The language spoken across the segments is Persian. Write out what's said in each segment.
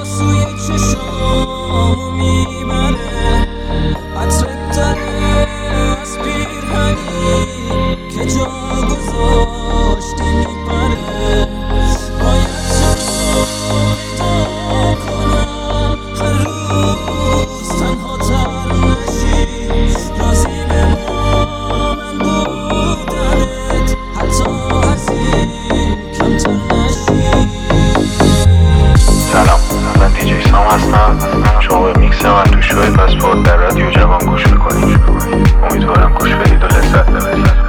سوی چشامو میبره عطرت داره از پیرهنی که جا گذاشتی میپره باید تو رو پیدا کنم هر روز تنها تر نشی راضی به با من بودنت حتی از این کمتر نشی. سلام، من دیجی سام هستم. شما به میکس من تو شوی پاسپورت در رادیو جوان گوش میکنید. امیدوارم گوش بدید و لذت ببرید.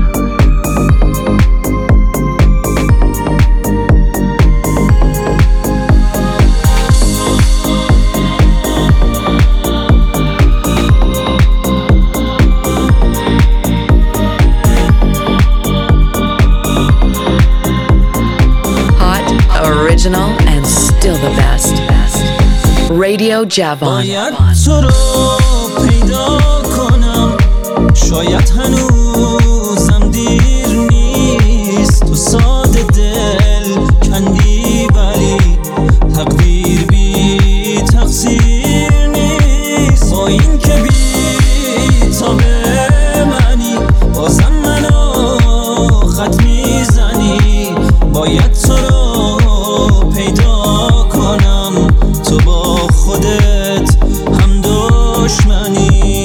Original and still the best. Radio Javon. باید تو رو پیدا کنم شاید هنوزم دیر نیست تو ساده دل کندی ولی تقدیر بی تقصیر نیست با این که بی تا به منی بازم منو خط میزنی باید تو رو پیدا کنم تو با خودت هم دشمنی.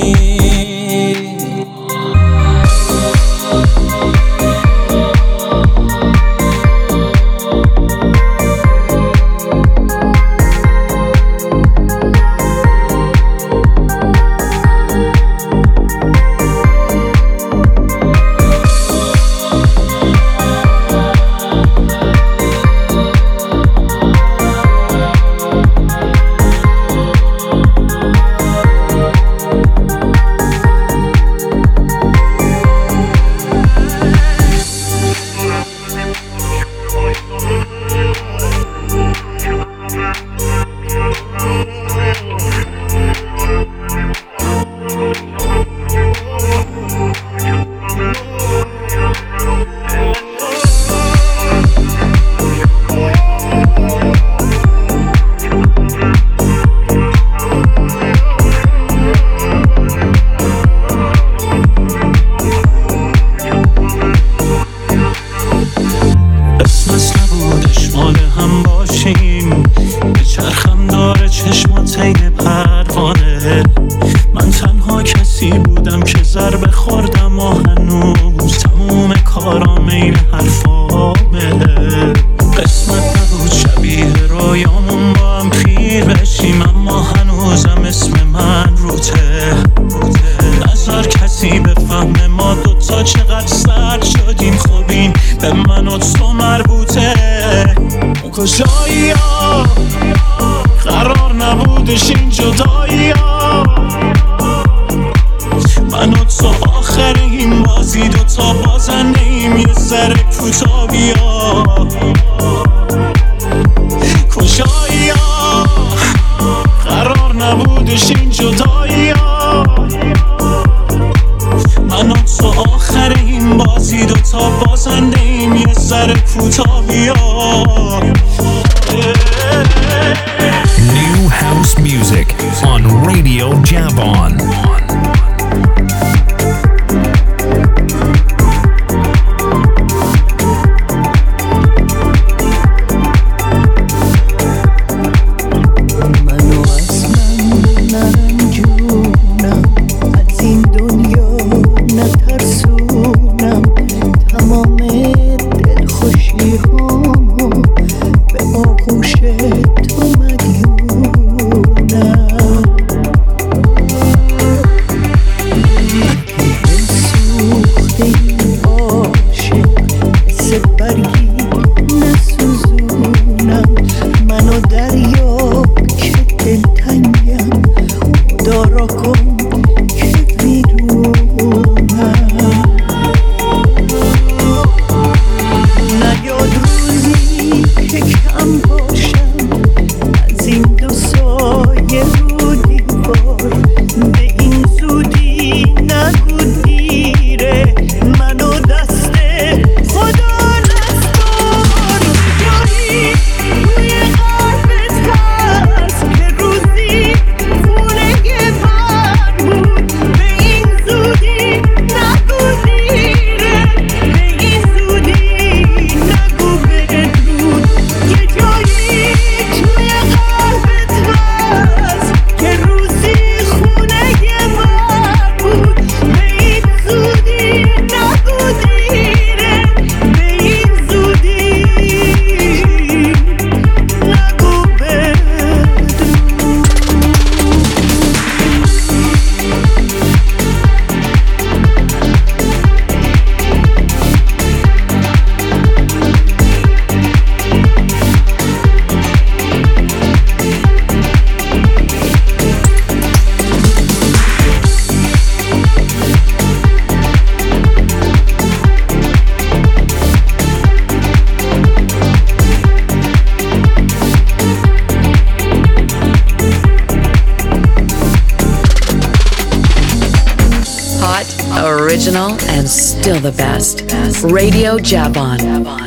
کجایی ها قرار نبودش این جدایی ها من و تو آخر این بازی دوتا بازنده ایم یه سر کوتاهی ها کجایی ها قرار نبودش این جدایی ها من و تو آخر این بازی دوتا بازنده ایم یه سر کوتاهی ها. New house music on Radio Javon. Hot, original, and still the best. Radio Jabon.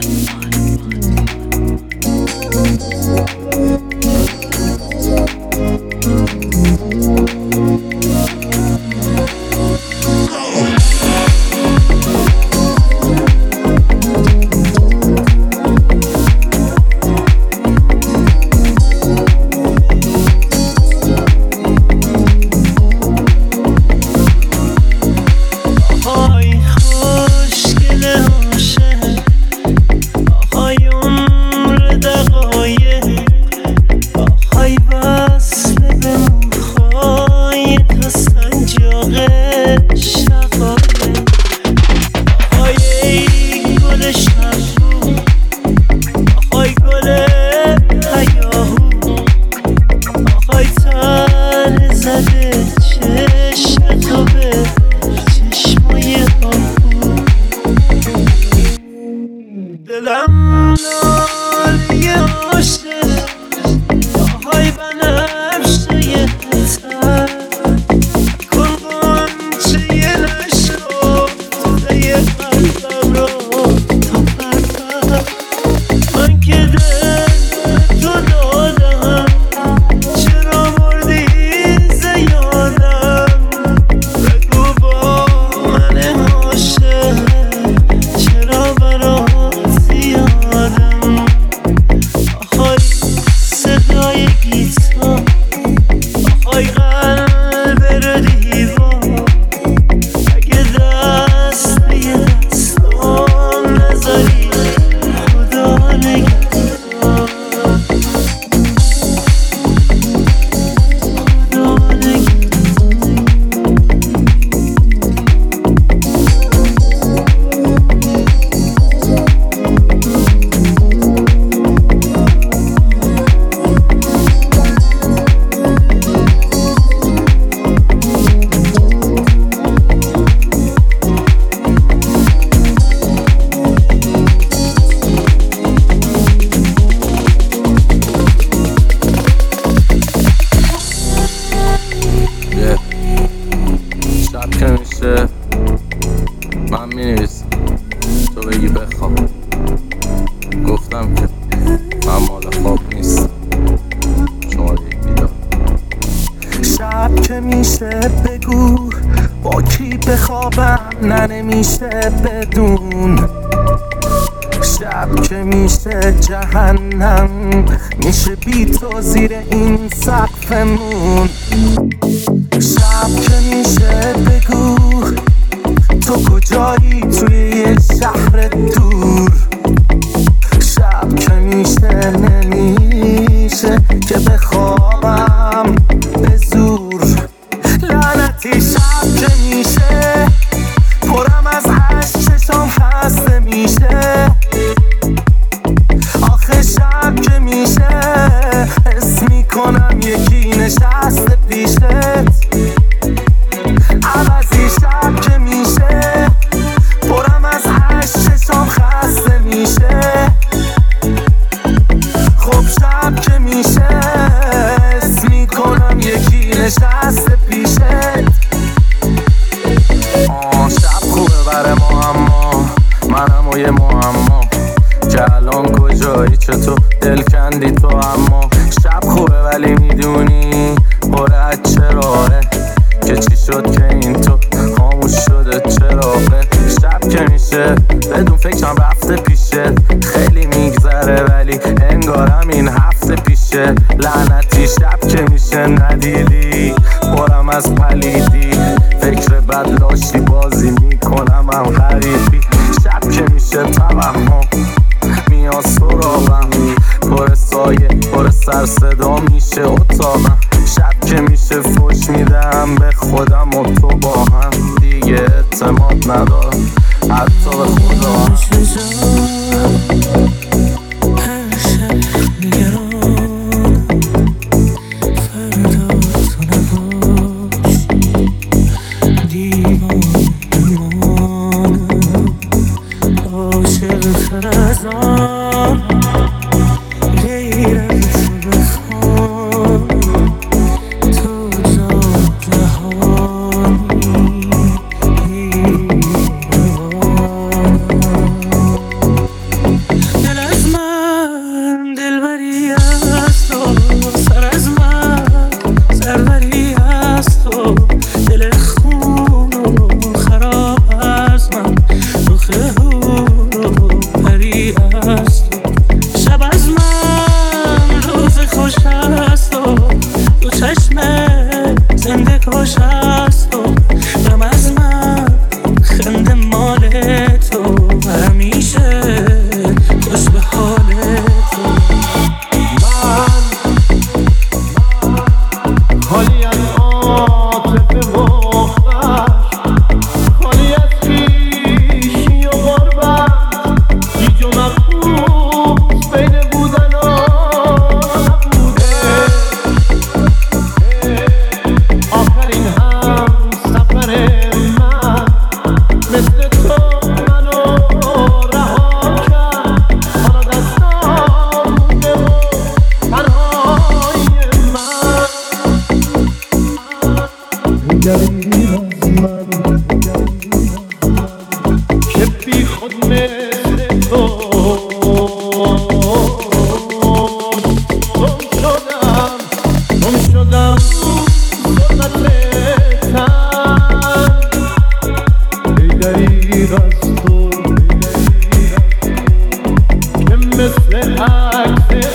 بدون شب که میشه جهنم میشه بی تو زیر این سقفمون شب که میشه بگو تو کجایی توی یه شهر دور شب که میشه نمیشه که بخوابم به زور لعنتی شب که میشه پرم از عشق چشام خسته میشه آخه شب که میشه حس میکنم یکی نشسته پیشت عوضی شب که میشه پرم از عشق چشام خسته میشه خب شب که میشه حس میکنم یکی نشسته پیشت شب خوبه بره ما اما منم و یه معما که الان کجایی چطور دل کندی تو اما شب خوبه ولی میدونی پره چراغه که چی شد که این تو خاموش شده چراغه شب که میشه بدون فکرم رفته پیشه خیلی میگذره ولی انگارم این هفته پیشه لعنتی شب که میشه ندیدی پرم از پلیدی فکر بد لاشی بازی میکنم هم غریبی شب که میشه توهم میاد سراغم پر سایه پر سر صدا میشه اتاقم شب که میشه فوش میدم به خودم و تو با هم دیگه اعتماد ندارم حتی به خدا دریغ از تو که مثل عکس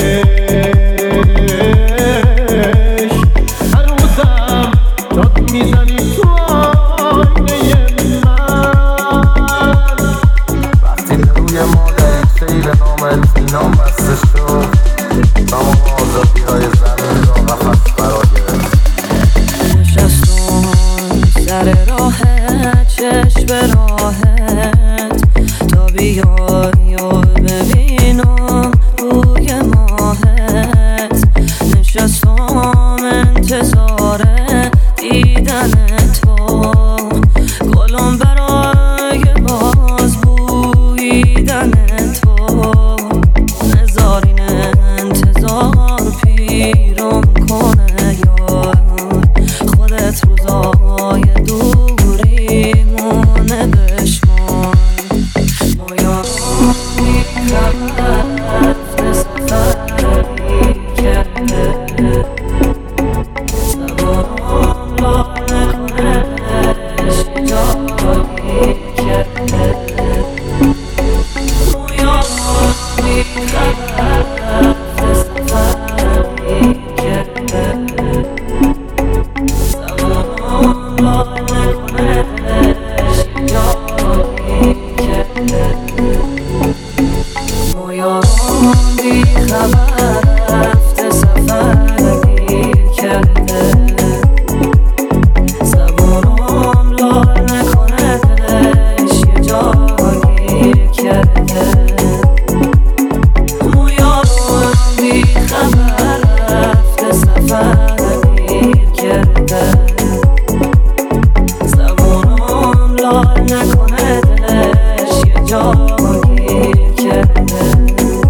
عشق هر روزم داد میزنی تو آینه من. وقتی روی ما در سیر نام الفینام بسته شد تمام آزادی های زمین را قفس فرا گرفت. نشستم سر راهت چشم به راهت تا بیای و ببینم روی ماهت. نشستم انتظار دیدن تو گلم برای باز بویدن تو. نزارین انتظار پیرم کنه یار خودت روزای دوری مونه بشمار. ما یارو بیخبر سفری کرده سوارم لانه کنش جایی کرده. ما یارو بیخبر سفری کرده سوارم لانه کنش جایی کرده. ما یارو بیخبر رفته سفری کرده سوارم لانه کنش یه جایی کرده. ما یارو بیخبر رفته سفری کرده سوارم لانه کنش یه جایی کرده.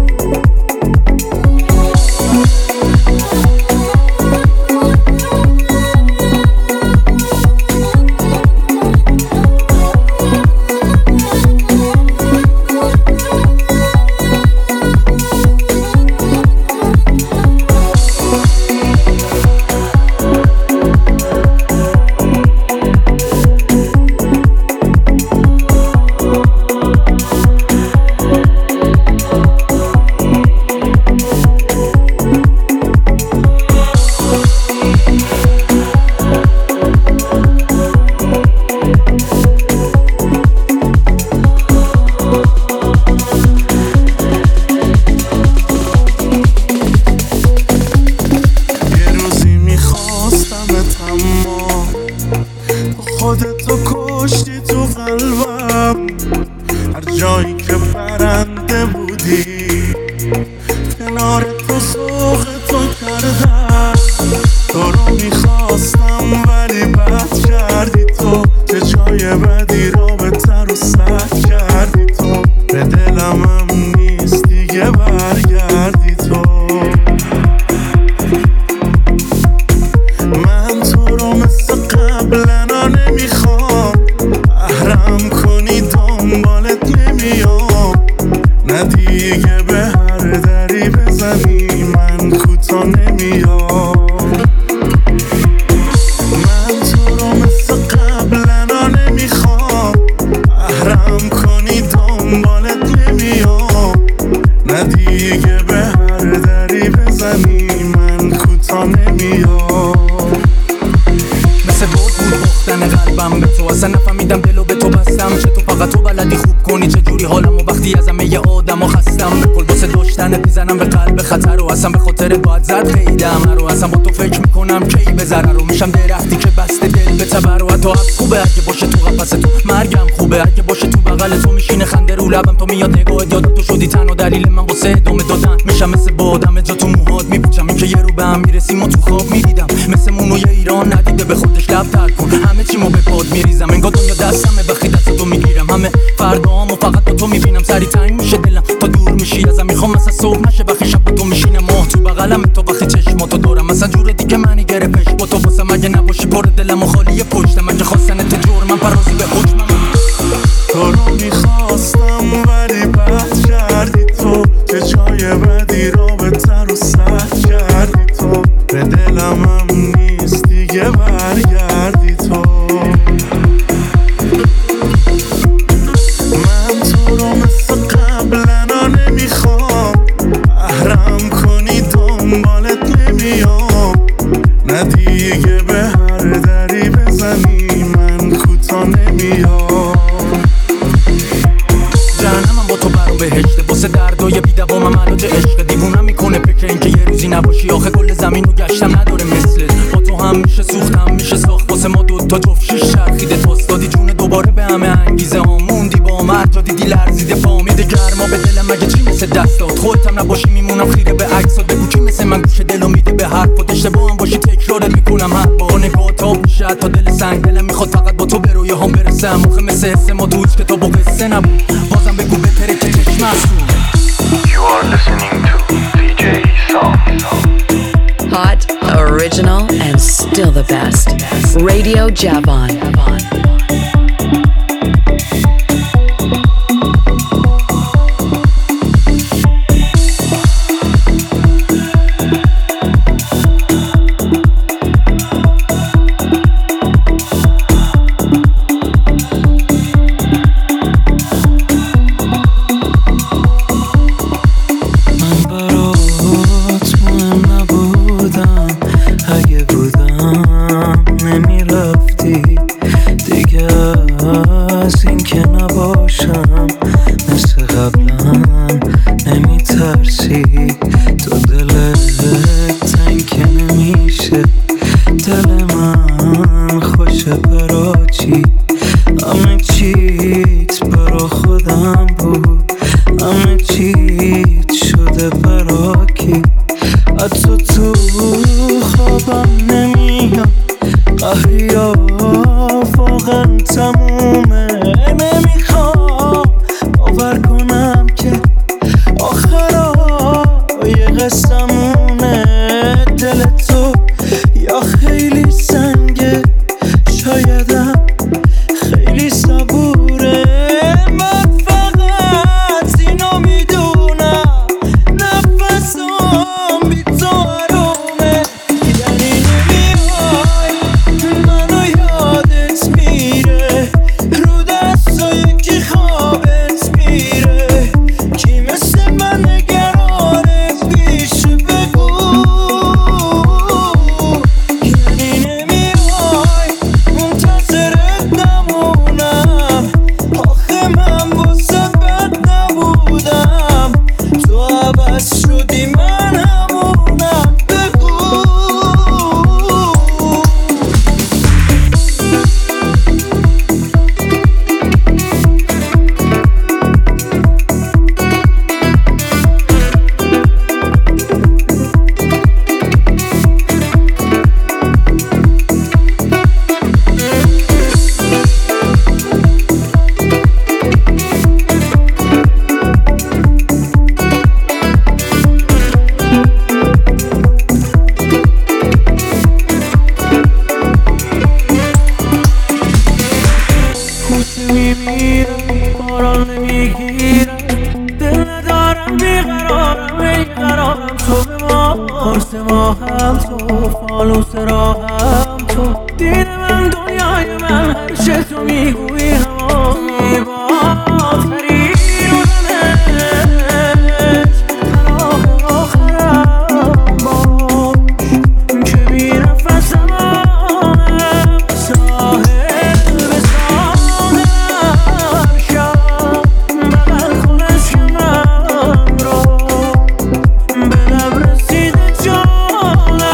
خودتو کشتی تو قلبم هر جایی که برنده بودی کنار تو سوق تو کردم. تو رو میخواستم ولی بد کردی تو چه جای بدی را بهتر و سد کردی تو. به دلم هم نیست دیگه برگردی تو. من تو رو مثل قبلنا نمیخوام احرم کنی دنبالت نمیام. نه دیگه به هر دری بزنی من کوتا نمیام. من تو رو مثل قبلنا نمیخوام احرم کنی دنبالت نمیام. نه دیگه به هر دری بزنی من کوتا نمیام. مثل بود بختن قلبم به تو اصلا نفهمیدم دلو به تو بستم. چه تو فقط تو بلدی خوب کنی چه جوری حالم و وقتی از همه ی آدم و خستم. به کل باسه داشتنت میزنم به قلب خطر و اصلا به خاطر باید زد قیدم رو. اصلا با تو فکر میکنم کی به ضرر رو میشم درختی که بسته دل به تبر. و حتی حبس خوبه اگه باشه تو قفس تو مرگم خوبه اگه باشه تو بغل تو میشینه خنده رو لبم. تو میاد نگاهت یادم تو شدی تنها دلیل من واسه ادامه دادن. میشم مثل بادم جا تو موهات میپوچم این که یه رو به هم میرسیم و تو خواب میدیدم. مثل مونوی ایران ندیده به خودش لب تر کن همه چیمو به پاد میریزم. انگار دنیا دستمه وقتی دست تو میگیرم. همه فردامو فقط با تو میبینم. سری تنگ میشه دلم تا دور میشی ازم. میخوام مثلا صبح نشه وقتی شب با تو میشینه ماه تو بغلم. تو وقتی چشماتو دارم مثلا جور دیگه منی گرفتش با تو واسه مگه نباشی پر دلم و خالی پشتم. اگه خواستن تو جور من پرازی به حکمم. تو رو میخواستم ولی بد کردی تو چه جای بدی را بهتر و سد کردی تو. به دلم هم نیست دیگه برگردی تو. دوباره به همه انگیزه ها موندی با مرد جا دیدی لرزیده فامیده گرما به دلم مگه چی مثل دستات خودتم نباشی میمونم خیره به عکسات بگو کی مثل من گوش دلو میده به حرفات اشتباه هم باشی تکرارت میکنم هر با نگاه تا میشه تا دل سنگ دلم میخواد فقط با تو به رویه هم برسم موقع مثل حس ما تو کتاب و قصه نبود بازم بگو بهتره که چشم هستون. You are listening to DJ Sam. Hot, original, and still the best. Radio Javon.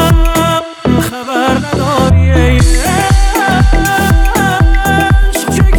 خبر نداری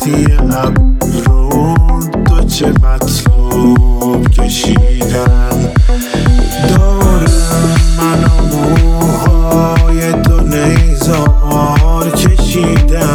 راحتی ابرون دو چه مطلوب کشیدن دارم من و موهای دو نیزار کشیدن